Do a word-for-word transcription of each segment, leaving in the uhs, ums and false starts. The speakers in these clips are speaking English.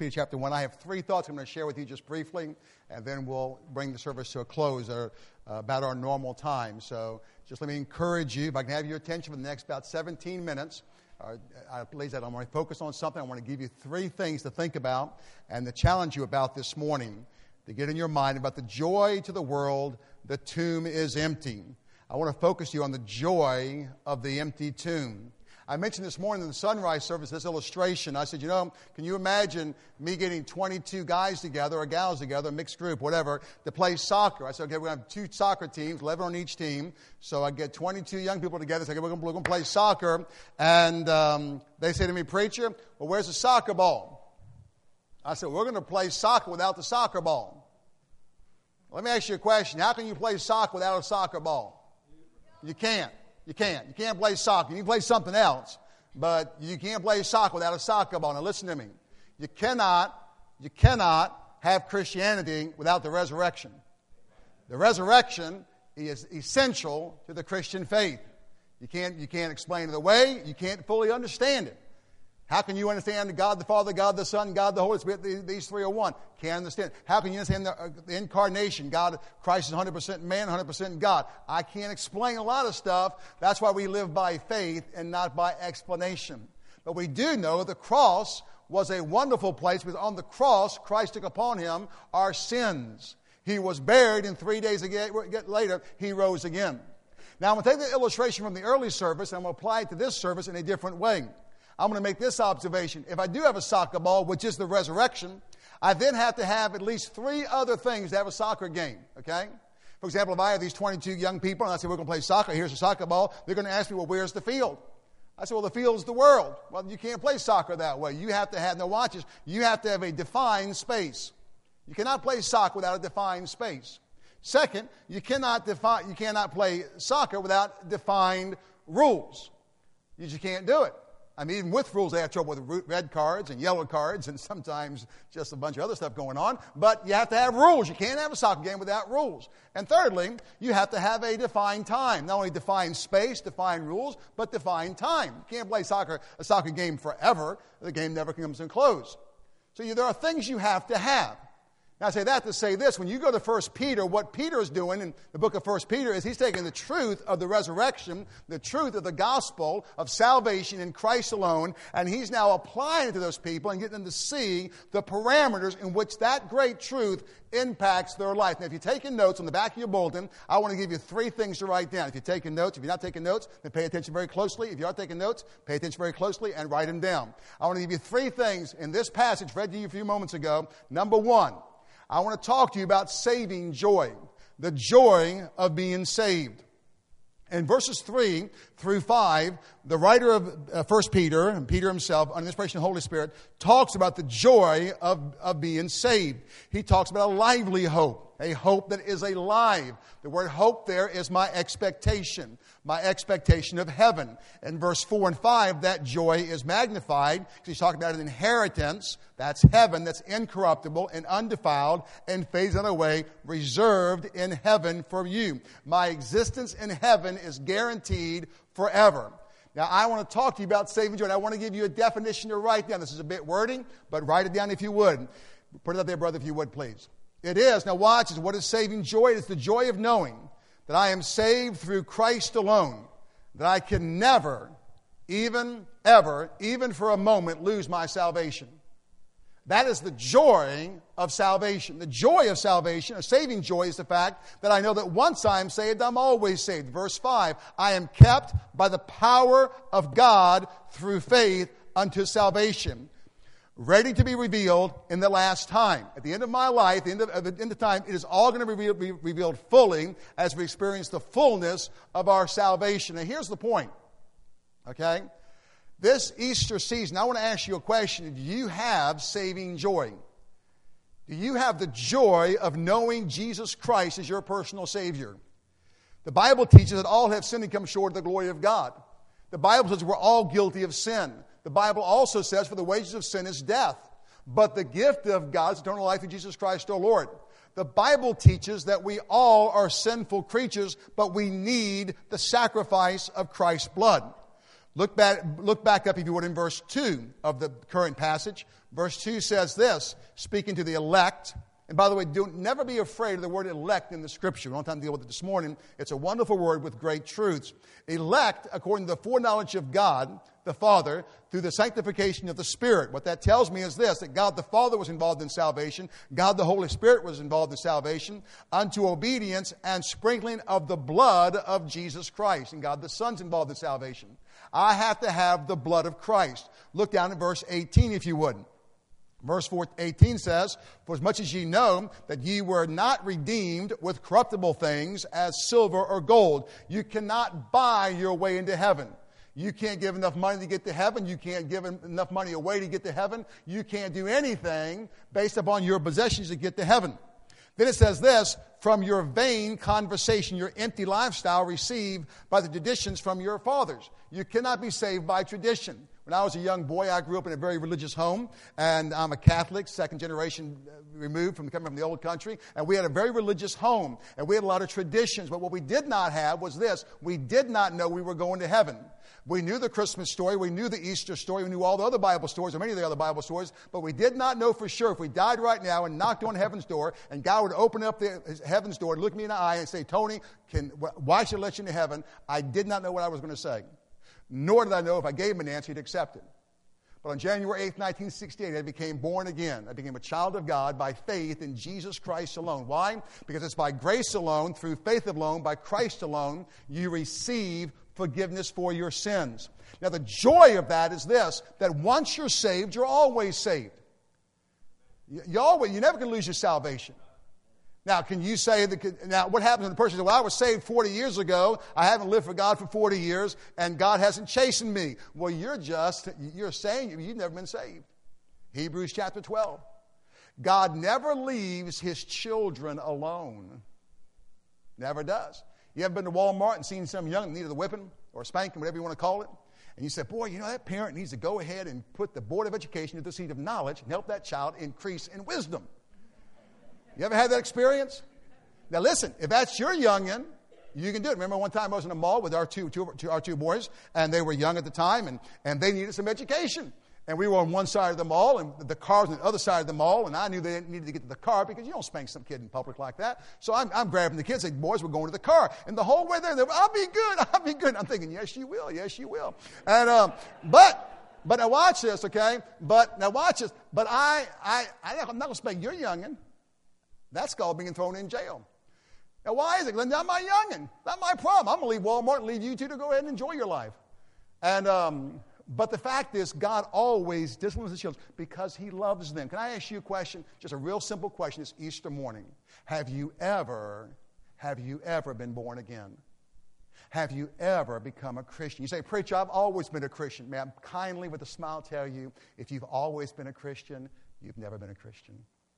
Peter chapter one. I have three thoughts I'm going to share with you just briefly, and then we'll bring the service to a close at uh, about our normal time. So just let me encourage you, if I can have your attention for the next about seventeen minutes. Uh, I please that I'm going to focus on something. I want to give you three things to think about and to challenge you about this morning, to get in your mind about the joy to the world. The tomb is empty. I want to focus you on the joy of the empty tomb. I mentioned this morning in the sunrise service this illustration. I said, you know, can you imagine me getting twenty-two guys together or gals together, a mixed group, whatever, to play soccer? I said, okay, we're going to have two soccer teams, eleven on each team. So I get twenty-two young people together. I said, okay, we're going to play soccer. And um, they say to me, preacher, well, where's the soccer ball? I said, we're going to play soccer without the soccer ball. Let me ask you a question. How can you play soccer without a soccer ball? You can't. You can't. You can't play soccer. You can play something else, but you can't play soccer without a soccer ball. Now listen to me. You cannot, you cannot have Christianity without the resurrection. The resurrection is essential to the Christian faith. You can't, you can't explain it away. You can't fully understand it. How can you understand God the Father, God the Son, God the Holy Spirit? These three are one. Can't understand. How can you understand the, uh, the incarnation? God, Christ is one hundred percent man, one hundred percent God. I can't explain a lot of stuff. That's why we live by faith and not by explanation. But we do know the cross was a wonderful place because on the cross, Christ took upon him our sins. He was buried, and three days later, he rose again. Now, I'm going to take the illustration from the early service, and I'm going to apply it to this service in a different way. I'm going to make this observation. If I do have a soccer ball, which is the resurrection, I then have to have at least three other things to have a soccer game, okay? For example, if I have these twenty-two young people and I say, we're going to play soccer, here's a soccer ball, they're going to ask me, well, where's the field? I say, well, the field's the world. Well, you can't play soccer that way. You have to have, no watches, you have to have a defined space. You cannot play soccer without a defined space. Second, you cannot define, you cannot play soccer without defined rules. You just can't do it. I mean, even with rules, they have trouble with red cards and yellow cards and sometimes just a bunch of other stuff going on. But you have to have rules. You can't have a soccer game without rules. And thirdly, you have to have a defined time. Not only defined space, defined rules, but defined time. You can't play soccer a soccer game forever. The game never comes to a close. So you, there are things you have to have. Now, I say that to say this. When you go to First Peter, what Peter is doing in the book of First Peter is he's taking the truth of the resurrection, the truth of the gospel of salvation in Christ alone, and he's now applying it to those people and getting them to see the parameters in which that great truth impacts their life. Now, if you're taking notes on the back of your bulletin, I want to give you three things to write down. If you're taking notes, if you're not taking notes, then pay attention very closely. If you are taking notes, pay attention very closely and write them down. I want to give you three things in this passage read to you a few moments ago. Number one, I want to talk to you about saving joy, the joy of being saved. In verses three through five, the writer of uh, First Peter, and Peter himself, under the inspiration of the Holy Spirit, talks about the joy of, of being saved. He talks about a lively hope, a hope that is alive. The word hope there is my expectation, my expectation of heaven. In verse four and five, that joy is magnified because he's talking about an inheritance. That's heaven, that's incorruptible and undefiled and fades not away, reserved in heaven for you. My existence in heaven is guaranteed forever. Now, I want to talk to you about saving joy, and I want to give you a definition to write down. This is a bit wording, but write it down if you would. Put it up there, brother, if you would, please. It is, now watch, is what is saving joy? It's the joy of knowing that I am saved through Christ alone, that I can never, even, ever, even for a moment, lose my salvation. That is the joy of salvation. The joy of salvation, a saving joy, is the fact that I know that once I am saved, I'm always saved. Verse five, I am kept by the power of God through faith unto salvation, ready to be revealed in the last time. At the end of my life, the end of, at the end of time, it is all going to be revealed, be revealed fully as we experience the fullness of our salvation. And here's the point, okay? This Easter season, I want to ask you a question. Do you have saving joy? Do you have the joy of knowing Jesus Christ as your personal Savior? The Bible teaches that all have sinned and come short of the glory of God. The Bible says we're all guilty of sin. The Bible also says for the wages of sin is death, but the gift of God is eternal life in Jesus Christ our Lord. The Bible teaches that we all are sinful creatures, but we need the sacrifice of Christ's blood. Look back, look back up, if you would, in verse two of the current passage. Verse two says this, speaking to the elect. And by the way, do never be afraid of the word elect in the Scripture. We don't have time to deal with it this morning. It's a wonderful word with great truths. Elect, according to the foreknowledge of God, the Father, through the sanctification of the Spirit. What that tells me is this, that God the Father was involved in salvation. God the Holy Spirit was involved in salvation unto obedience and sprinkling of the blood of Jesus Christ. And God the Son's involved in salvation. I have to have the blood of Christ. Look down at verse eighteen, if you would. Verse eighteen says, for as much as ye know that ye were not redeemed with corruptible things as silver or gold. You cannot buy your way into heaven. You can't give enough money to get to heaven. You can't give enough money away to get to heaven. You can't do anything based upon your possessions to get to heaven. Then it says this, from your vain conversation, your empty lifestyle received by the traditions from your fathers. You cannot be saved by tradition. When I was a young boy, I grew up in a very religious home, and I'm a Catholic, second generation removed from coming from the old country, and we had a very religious home, and we had a lot of traditions, but what we did not have was this. We did not know we were going to heaven. We knew the Christmas story, we knew the Easter story, we knew all the other Bible stories, or many of the other Bible stories, but we did not know for sure if we died right now and knocked on heaven's door, and God would open up the, his heaven's door and look me in the eye and say, Tony, can, why should I let you into heaven? I did not know what I was going to say. Nor did I know if I gave him an answer, he'd accept it. But on January eighth, nineteen sixty-eight, I became born again. I became a child of God by faith in Jesus Christ alone. Why? Because it's by grace alone, through faith alone, by Christ alone, you receive forgiveness for your sins. Now, the joy of that is this, that once you're saved, you're always saved. You, you, always, you never can lose your salvation. Now, can you say, that? Now, what happens when the person says, well, I was saved forty years ago, I haven't lived for God for forty years, and God hasn't chastened me. Well, you're just, you're saying you've never been saved. Hebrews chapter twelve. God never leaves his children alone. Never does. You ever been to Walmart and seen some young that needed a whipping or a spanking, whatever you want to call it? And you say, boy, you know, that parent needs to go ahead and put the Board of Education to the seat of knowledge and help that child increase in wisdom. You ever had that experience? Now listen, if that's your youngin', you can do it. Remember one time I was in a mall with our two, two, two, our two boys, and they were young at the time, and, and they needed some education. And we were on one side of the mall, and the car was on the other side of the mall, and I knew they needed to get to the car because you don't spank some kid in public like that. So I'm, I'm grabbing the kids, saying, boys, we're going to the car. And the whole way there, they're, I'll be good, I'll be good. I'm thinking, yes, you will, yes, you will. And um, but but now watch this, okay? But now watch this. But I I I'm not going to spank your youngin'. That's called being thrown in jail. Now, why is it? Not my youngin'. Not my problem. I'm going to leave Walmart and leave you two to go ahead and enjoy your life. And um, but the fact is, God always disciplines his children because he loves them. Can I ask you a question? Just a real simple question. It's Easter morning. Have you ever, have you ever been born again? Have you ever become a Christian? You say, preacher, I've always been a Christian. May I kindly, with a smile, tell you, if you've always been a Christian, you've never been a Christian.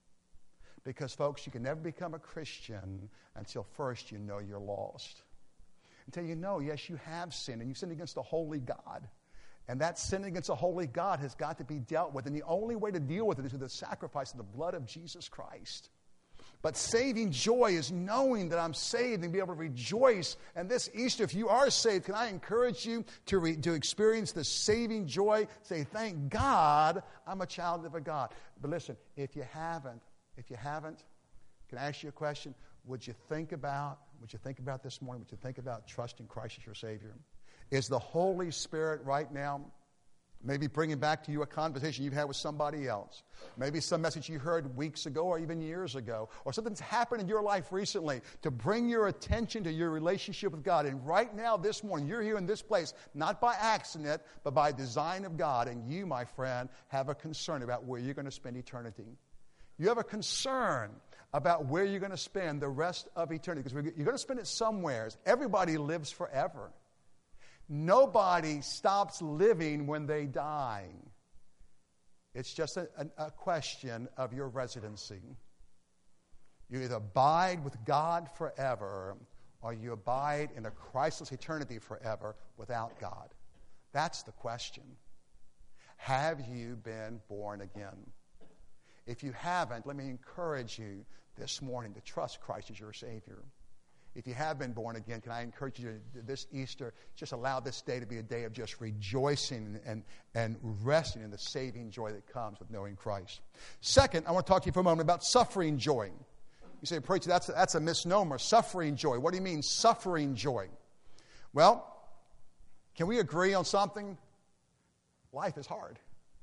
Because, folks, you can never become a Christian until first you know you're lost. Until you know, yes, you have sinned, and you've sinned against a holy God. And that sin against a holy God has got to be dealt with. And the only way to deal with it is through the sacrifice of the blood of Jesus Christ. But saving joy is knowing that I'm saved and be able to rejoice. And this Easter, if you are saved, can I encourage you to, re, to experience the saving joy? Say, thank God I'm a child of a God. But listen, if you haven't, If you haven't, can I ask you a question? Would you think about, would you think about this morning, would you think about trusting Christ as your Savior? Is the Holy Spirit right now maybe bringing back to you a conversation you've had with somebody else? Maybe some message you heard weeks ago or even years ago, or something's happened in your life recently to bring your attention to your relationship with God. And right now, this morning, you're here in this place, not by accident, but by design of God. And you, my friend, have a concern about where you're going to spend eternity. You have a concern about where you're going to spend the rest of eternity. Because you're going to spend it somewhere. Everybody lives forever. Nobody stops living when they die. It's just a, a, a question of your residency. You either abide with God forever, or you abide in a Christless eternity forever without God. That's the question. Have you been born again? If you haven't, let me encourage you this morning to trust Christ as your Savior. If you have been born again, can I encourage you to, this Easter, just allow this day to be a day of just rejoicing and, and resting in the saving joy that comes with knowing Christ. Second, I want to talk to you for a moment about suffering joy. You say, preacher, that's, that's a misnomer. Suffering joy. What do you mean, suffering joy? Well, can we agree on something? Life is hard.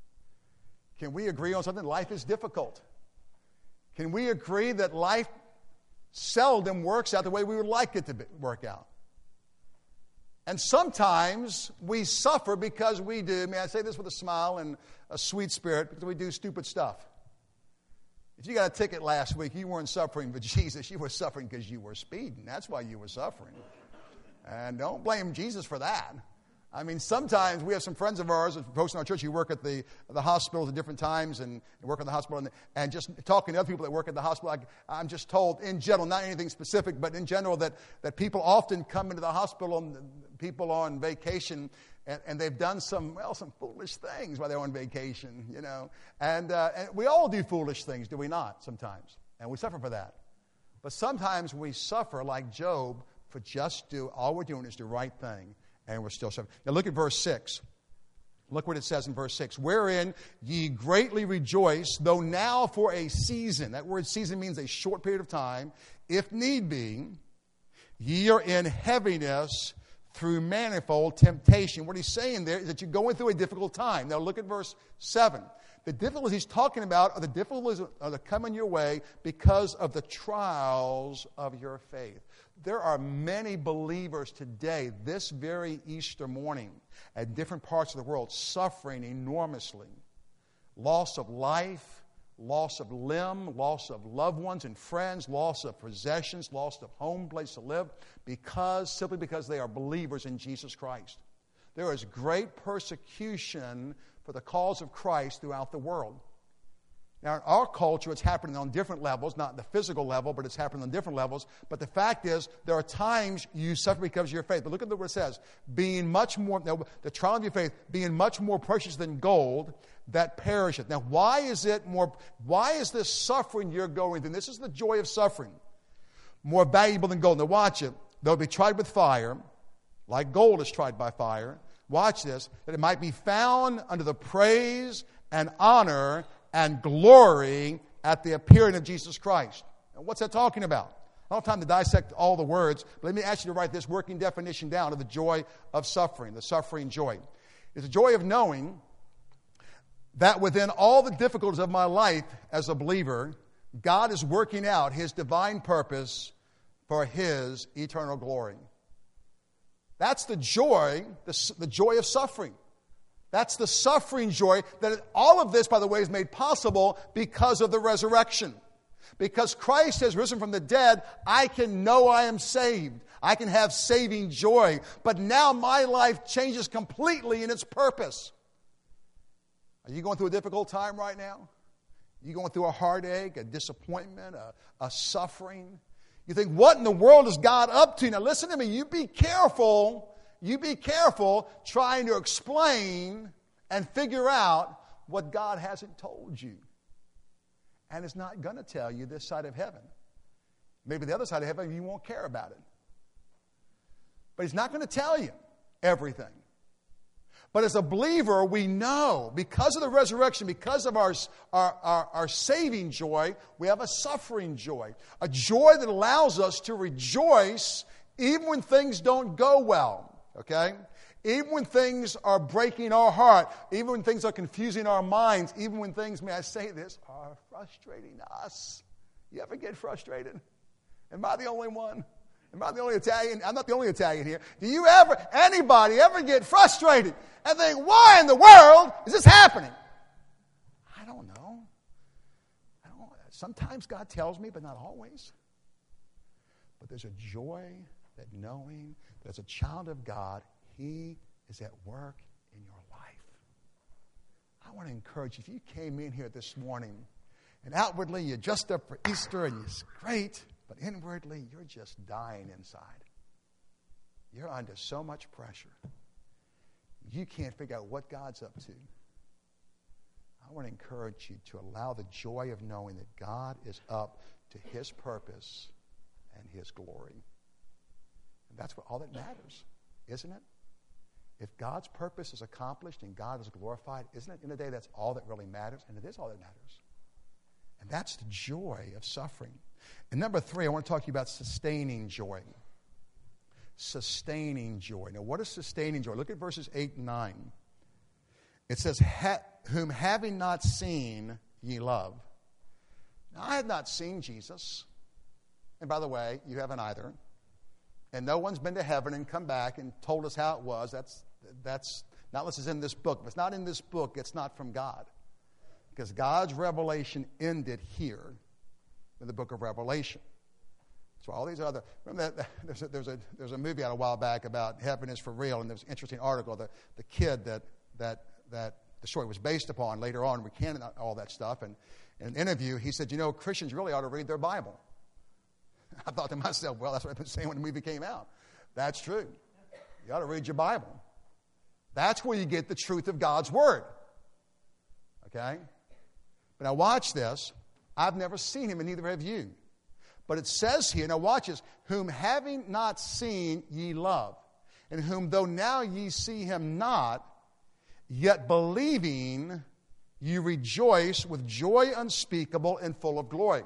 Can we agree on something? Life is difficult. Can we agree that life seldom works out the way we would like it to be, work out? And sometimes we suffer because we do, may I say this with a smile and a sweet spirit, because we do stupid stuff. If you got a ticket last week, you weren't suffering for Jesus. You were suffering because you were speeding. That's why you were suffering. And don't blame Jesus for that. I mean, sometimes we have some friends of ours, folks in our church who work at the the hospitals at different times and, and work at the hospital. And, and just talking to other people that work at the hospital, I, I'm just told in general, not anything specific, but in general, that, that people often come into the hospital, and people on vacation, and, and they've done some, well, some foolish things while they're on vacation, you know. And, uh, and we all do foolish things, do we not, sometimes? And we suffer for that. But sometimes we suffer like Job for just do, all we're doing is the right thing. And we're still suffering. Now look at verse six. Look what it says in verse six. Wherein ye greatly rejoice, though now for a season. That word season means a short period of time. If need be, ye are in heaviness through manifold temptation. What he's saying there is that you're going through a difficult time. Now look at verse seven. The difficulties he's talking about are the difficulties that come in your way because of the trials of your faith. There are many believers today, this very Easter morning, at different parts of the world, suffering enormously. Loss of life, loss of limb, loss of loved ones and friends, loss of possessions, loss of home, place to live, because simply because they are believers in Jesus Christ. There is great persecution for the cause of Christ throughout the world. Now, in our culture, it's happening on different levels, not the physical level, but it's happening on different levels. But the fact is, there are times you suffer because of your faith. But look at what it says. Being much more, now, the trial of your faith, being much more precious than gold that perisheth. Now, why is it more, why is this suffering you're going through? This is the joy of suffering. More valuable than gold. Now, watch it. They'll be tried with fire, like gold is tried by fire. Watch this. That it might be found under the praise and honor and glory at the appearing of Jesus Christ. Now, what's that talking about? I don't have time to dissect all the words, but let me ask you to write this working definition down of the joy of suffering, the suffering joy. It's the joy of knowing that within all the difficulties of my life as a believer, God is working out His divine purpose for His eternal glory. That's the joy, the, the joy of suffering. That's the suffering joy. That all of this, by the way, is made possible because of the resurrection. Because Christ has risen from the dead, I can know I am saved. I can have saving joy. But now my life changes completely in its purpose. Are you going through a difficult time right now? Are you going through a heartache, a disappointment, a, a suffering? You think, what in the world is God up to? Now listen to me, you be careful. You be careful trying to explain and figure out what God hasn't told you. And is not going to tell you this side of heaven. Maybe the other side of heaven, you won't care about it. But He's not going to tell you everything. But as a believer, we know, because of the resurrection, because of our, our, our, our saving joy, we have a suffering joy. A joy that allows us to rejoice even when things don't go well. Okay? Even when things are breaking our heart, even when things are confusing our minds, even when things, may I say this, are frustrating us. You ever get frustrated? Am I the only one? Am I the only Italian? I'm not the only Italian here. Do you ever, anybody ever get frustrated and think, why in the world is this happening? I don't know. I don't, sometimes God tells me, but not always. But there's a joy that knowing that as a child of God, He is at work in your life. I want to encourage you, if you came in here this morning and outwardly you're just up for Easter and it's great, but inwardly you're just dying inside. You're under so much pressure. You can't figure out what God's up to. I want to encourage you to allow the joy of knowing that God is up to His purpose and His glory. And that's what all that matters, isn't it? If God's purpose is accomplished and God is glorified, isn't it in the day that's all that really matters? And it is all that matters. And that's the joy of suffering. And number three, I want to talk to you about sustaining joy. Sustaining joy. Now, what is sustaining joy? Look at verses eight and nine. It says, ha- whom having not seen ye love. Now, I have not seen Jesus. And by the way, you haven't either. And no one's been to heaven and come back and told us how it was. That's, that's not unless it's in this book. If it's not in this book, it's not from God. Because God's revelation ended here in the book of Revelation. So all these other, remember that there's a, there's a, there's a movie out a while back about heaven is for real, and there's an interesting article, the, the kid that, that, that the story was based upon later on recanted all that stuff. And in an interview, he said, you know, Christians really ought to read their Bible. I thought to myself, well, that's what I've been saying when the movie came out. That's true. You ought to read your Bible. That's where you get the truth of God's Word. Okay? But now watch this. I've never seen him, and neither have you. But it says here, now watch this, whom having not seen ye love, and whom though now ye see him not, yet believing ye rejoice with joy unspeakable and full of glory.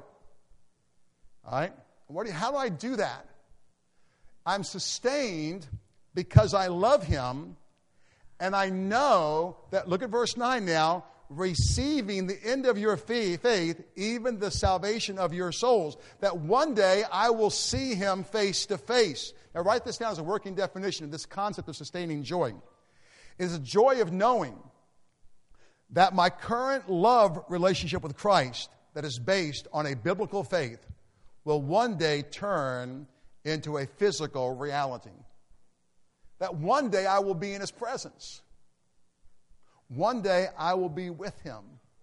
All right? What do you, how do I do that? I'm sustained because I love him, and I know that, look at verse nine now, receiving the end of your faith, even the salvation of your souls, that one day I will see him face to face. Now write this down as a working definition of this concept of sustaining joy. It is a joy of knowing that my current love relationship with Christ that is based on a biblical faith will one day turn into a physical reality. That one day I will be in his presence. One day I will be with him.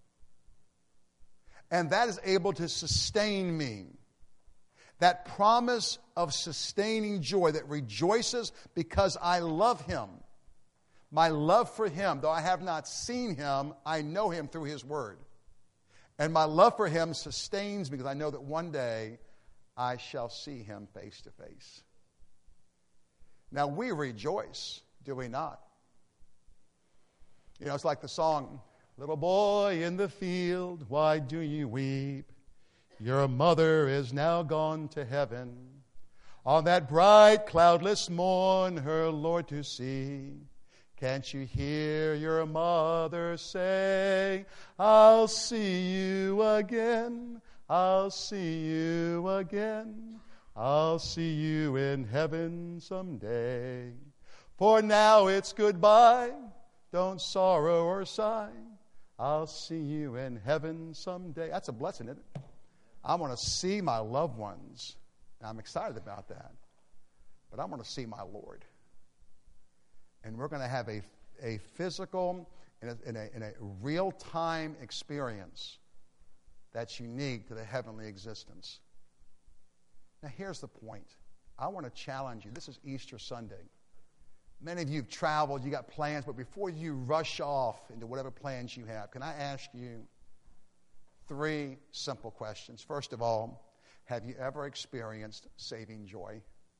And that is able to sustain me. That promise of sustaining joy that rejoices because I love him. My love for him, though I have not seen him, I know him through his word. And my love for him sustains me because I know that one day I shall see him face to face. Now we rejoice, do we not? You know, it's like the song, little boy in the field, why do you weep? Your mother is now gone to heaven. On that bright, cloudless morn, her Lord to see. Can't you hear your mother say, I'll see you again, I'll see you again, I'll see you in heaven someday. For now it's goodbye, don't sorrow or sigh, I'll see you in heaven someday. That's a blessing, isn't it? I want to see my loved ones. And I'm excited about that. But I want to see my Lord. And we're going to have a, a physical and a, in a, in a real-time experience that's unique to the heavenly existence. Now, here's the point. I want to challenge you. This is Easter Sunday. Many of you have traveled, you got plans, but before you rush off into whatever plans you have, can I ask you three simple questions? First of all, have you ever experienced saving joy?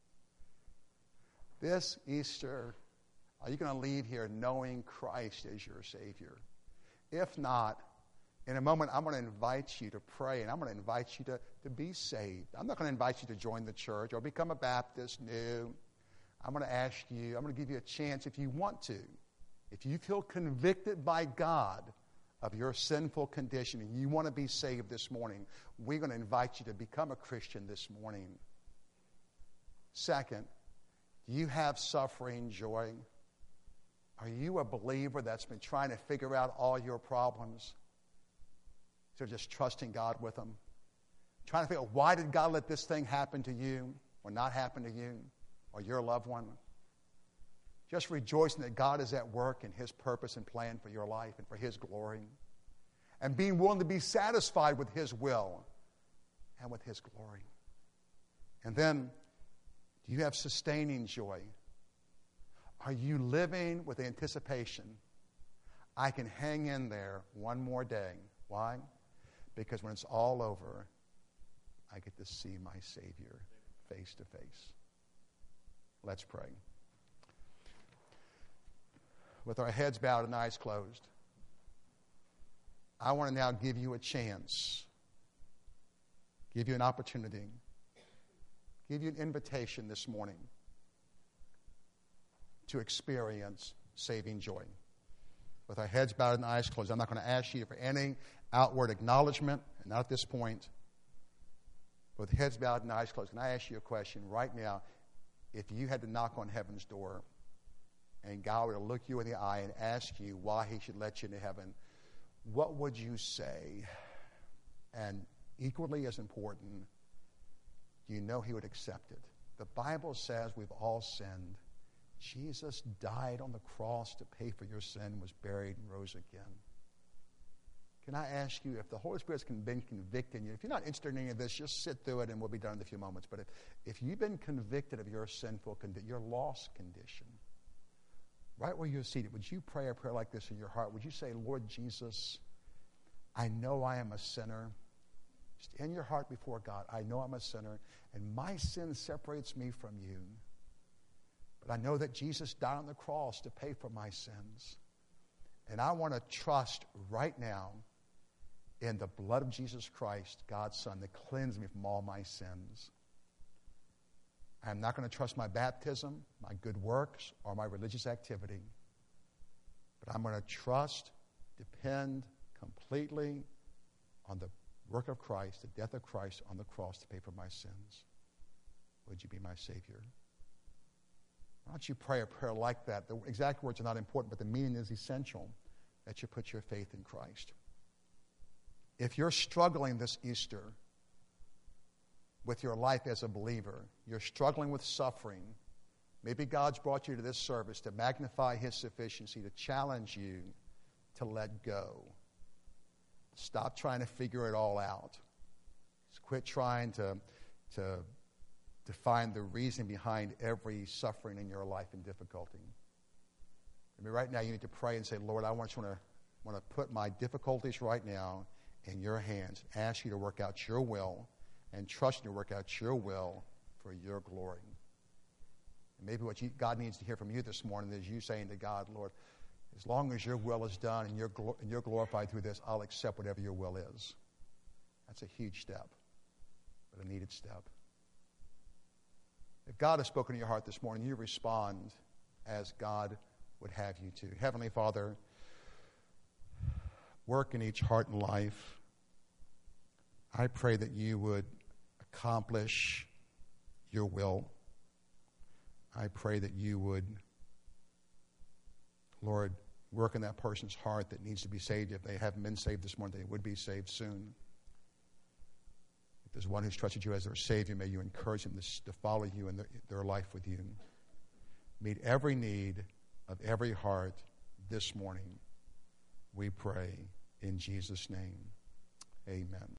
This Easter, are you going to leave here knowing Christ as your Savior? If not, in a moment, I'm going to invite you to pray, and I'm going to invite you to, to be saved. I'm not going to invite you to join the church or become a Baptist new. I'm going to ask you, I'm going to give you a chance if you want to. If you feel convicted by God of your sinful condition and you want to be saved this morning, we're going to invite you to become a Christian this morning. Second, do you have suffering joy? Are you a believer that's been trying to figure out all your problems? So just trusting God with them? Trying to figure out, why did God let this thing happen to you or not happen to you or your loved one? Just rejoicing that God is at work in his purpose and plan for your life and for his glory. And being willing to be satisfied with his will and with his glory. And then, do you have sustaining joy? Are you living with anticipation? I can hang in there one more day. Why? Because when it's all over, I get to see my Savior face to face. Let's pray. With our heads bowed and eyes closed, I want to now give you a chance, give you an opportunity, give you an invitation this morning to experience saving joy. With our heads bowed and eyes closed, I'm not going to ask you for any outward acknowledgement, and not at this point. With heads bowed and eyes closed, can I ask you a question right now? If you had to knock on heaven's door and God were to look you in the eye and ask you why he should let you into heaven, what would you say? And equally as important, do you know he would accept it? The Bible says we've all sinned. Jesus died on the cross to pay for your sin, was buried, and rose again. Can I ask you, if the Holy Spirit's been convicting you, if you're not interested in any of this, just sit through it and we'll be done in a few moments. But if, if you've been convicted of your sinful condition, your lost condition, right where you're seated, would you pray a prayer like this in your heart? Would you say, Lord Jesus, I know I am a sinner. Just in your heart before God, I know I'm a sinner, and my sin separates me from you. But I know that Jesus died on the cross to pay for my sins. And I want to trust right now in the blood of Jesus Christ, God's Son, to cleanse me from all my sins. I'm not going to trust my baptism, my good works, or my religious activity. But I'm going to trust, depend completely on the work of Christ, the death of Christ on the cross to pay for my sins. Would you be my Savior? Why don't you pray a prayer like that? The exact words are not important, but the meaning is essential, that you put your faith in Christ. If you're struggling this Easter with your life as a believer, you're struggling with suffering, maybe God's brought you to this service to magnify his sufficiency, to challenge you to let go. Stop trying to figure it all out. Just quit trying to, to, to find the reason behind every suffering in your life and difficulty. I mean, right now you need to pray and say, Lord, I want you to, want to put my difficulties right now in your hands. Ask you to work out your will and trust you to work out your will for your glory. And maybe what you, God needs to hear from you this morning is you saying to God, Lord, as long as your will is done and you're, and you're glorified through this, I'll accept whatever your will is. That's a huge step, but a needed step. If God has spoken to your heart this morning, you respond as God would have you to. Heavenly Father, work in each heart and life. I pray that you would accomplish your will. I pray that you would, Lord, work in that person's heart that needs to be saved. If they haven't been saved this morning, they would be saved soon. If there's one who's trusted you as their Savior, may you encourage them to, to follow you in their, their life with you. Meet every need of every heart this morning. We pray in Jesus' name. Amen.